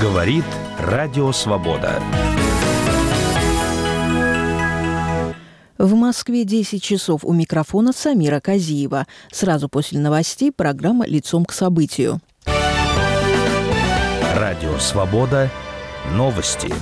Говорит Радио Свобода. В Москве 10 часов. У микрофона Самира Казиева. Сразу после новостей программа «Лицом к событию». Радио Свобода. Новости.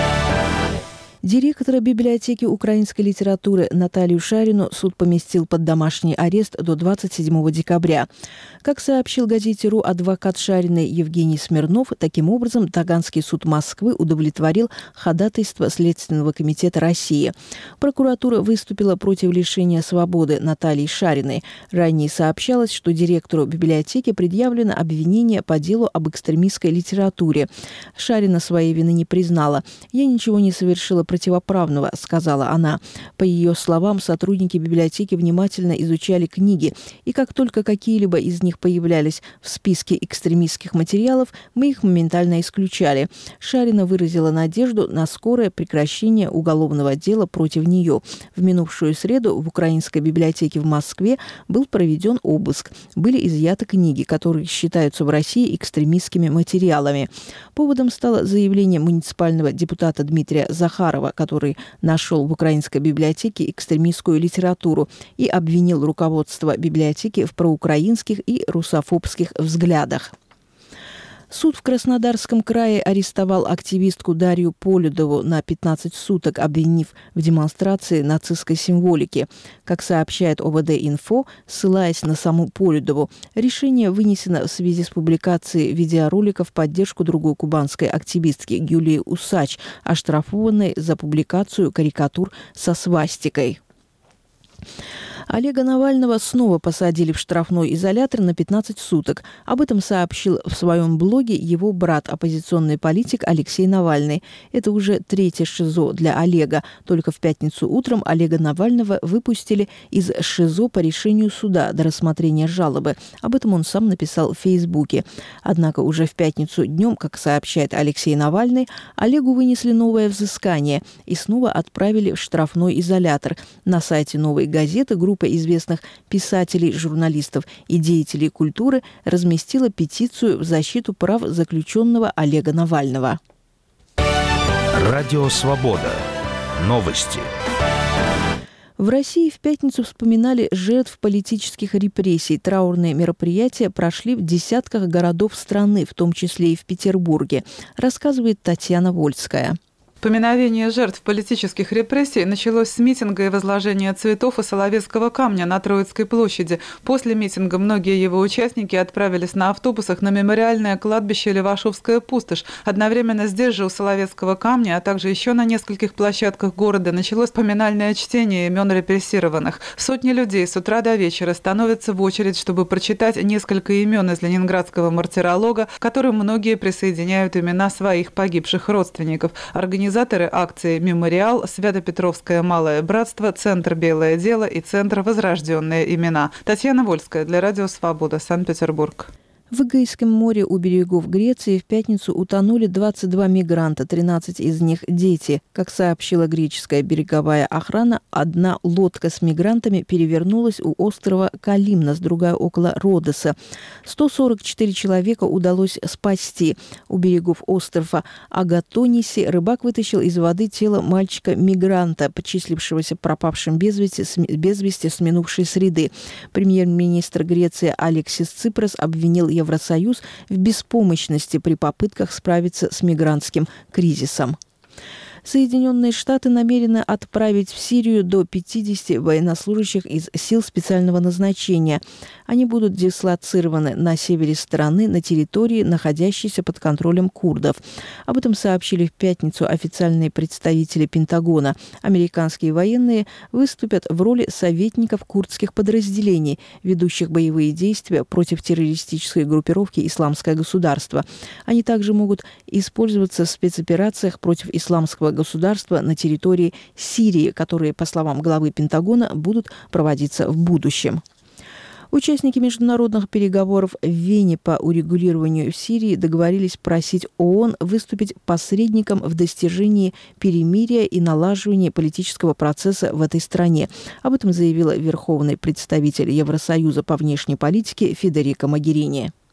Директора библиотеки украинской литературы Наталью Шарину суд поместил под домашний арест до 27 декабря. Как сообщил газете «РУ» адвокат Шариной Евгений Смирнов, таким образом Таганский суд Москвы удовлетворил ходатайство Следственного комитета России. Прокуратура выступила против лишения свободы Натальи Шариной. Ранее сообщалось, что директору библиотеки предъявлено обвинение по делу об экстремистской литературе. Шарина своей вины не признала. «Я ничего не совершила противоправного», — сказала она. По ее словам, сотрудники библиотеки внимательно изучали книги, и как только какие-либо из них появлялись в списке экстремистских материалов, мы их моментально исключали. Шарина выразила надежду на скорое прекращение уголовного дела против нее. В минувшую среду в Украинской библиотеке в Москве был проведен обыск. Были изъяты книги, которые считаются в России экстремистскими материалами. Поводом стало заявление муниципального депутата Дмитрия Захарова, который нашел в Украинской библиотеке экстремистскую литературу и обвинил руководство библиотеки в проукраинских и русофобских взглядах. Суд в Краснодарском крае арестовал активистку Дарью Полюдову на 15 суток, обвинив в демонстрации нацистской символики. Как сообщает ОВД-Инфо, ссылаясь на саму Полюдову, решение вынесено в связи с публикацией видеоролика в поддержку другой кубанской активистки Юлии Усач, оштрафованной за публикацию карикатур со свастикой. Олега Навального снова посадили в штрафной изолятор на 15 суток. Об этом сообщил в своем блоге его брат, оппозиционный политик Алексей Навальный. Это уже третье ШИЗО для Олега. Только в пятницу утром Олега Навального выпустили из ШИЗО по решению суда до рассмотрения жалобы. Об этом он сам написал в Фейсбуке. Однако уже в пятницу днем, как сообщает Алексей Навальный, Олегу вынесли новое взыскание и снова отправили в штрафной изолятор. На сайте «Новой газеты» группа известных писателей, журналистов и деятелей культуры разместила петицию в защиту прав заключенного Олега Навального. Радио Свобода. Новости. В России в пятницу вспоминали жертв политических репрессий. Траурные мероприятия прошли в десятках городов страны, в том числе и в Петербурге, рассказывает Татьяна Вольская. Поминовение жертв политических репрессий началось с митинга и возложения цветов и Соловецкого камня на Троицкой площади. После митинга многие его участники отправились на автобусах на мемориальное кладбище Левашовская пустошь. Одновременно здесь же у Соловецкого камня, а также еще на нескольких площадках города началось поминальное чтение имен репрессированных. Сотни людей с утра до вечера становятся в очередь, чтобы прочитать несколько имен из ленинградского мартиролога, к которым многие присоединяют имена своих погибших родственников. Организаторы акции «Мемориал», Свято-Петровское малое братство, Центр «Белое дело» и Центр «Возрожденные имена». Татьяна Вольская для Радио Свобода, Санкт-Петербург. В Эгейском море у берегов Греции в пятницу утонули 22 мигранта, 13 из них – дети. Как сообщила греческая береговая охрана, одна лодка с мигрантами перевернулась у острова Калимнос, другая около Родоса. 144 человека удалось спасти. У берегов острова Агатониси рыбак вытащил из воды тело мальчика-мигранта, почислившегося пропавшим без вести с минувшей среды. Премьер-министр Греции Алексис Ципрос обвинил Евросоюз в беспомощности при попытках справиться с мигрантским кризисом. Соединенные Штаты намерены отправить в Сирию до 50 военнослужащих из сил специального назначения. Они будут дислоцированы на севере страны, на территории, находящейся под контролем курдов. Об этом сообщили в пятницу официальные представители Пентагона. Американские военные выступят в роли советников курдских подразделений, ведущих боевые действия против террористической группировки «Исламское государство». Они также могут использоваться в спецоперациях против исламского государства на территории Сирии, которые, по словам главы Пентагона, будут проводиться в будущем. Участники международных переговоров в Вене по урегулированию в Сирии договорились просить ООН выступить посредником в достижении перемирия и налаживании политического процесса в этой стране. Об этом заявила верховный представитель Евросоюза по внешней политике Федерико Могерини.